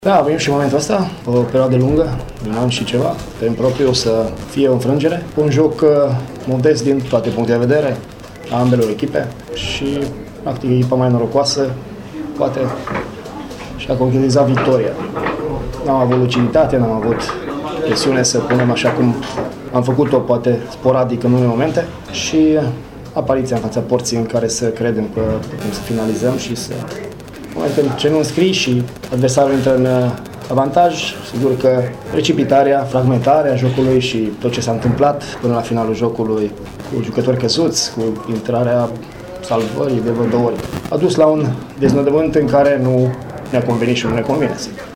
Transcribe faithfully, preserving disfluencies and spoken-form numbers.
Da, a venit și momentul ăsta, o perioadă lungă, un an și ceva, pe propriu să fie o înfrângere. Un joc modest din toate punctele de vedere, a ambelor echipe și, practic, echipa mai norocoasă, poate, și-a concretizat victoria. N-am avut luciditate, n-am avut presiune să punem așa cum am făcut-o, poate, sporadic în unele momente și apariția în fața porții în care să credem că putem să finalizăm și să... În momentul în ce nu înscrii și adversarul intră în avantaj, sigur că precipitarea, fragmentarea jocului și tot ce s-a întâmplat până la finalul jocului cu jucători căzuți, cu intrarea salvării de vreo două ori, a dus la un deznodământ în care nu ne-a convenit și nu ne convine.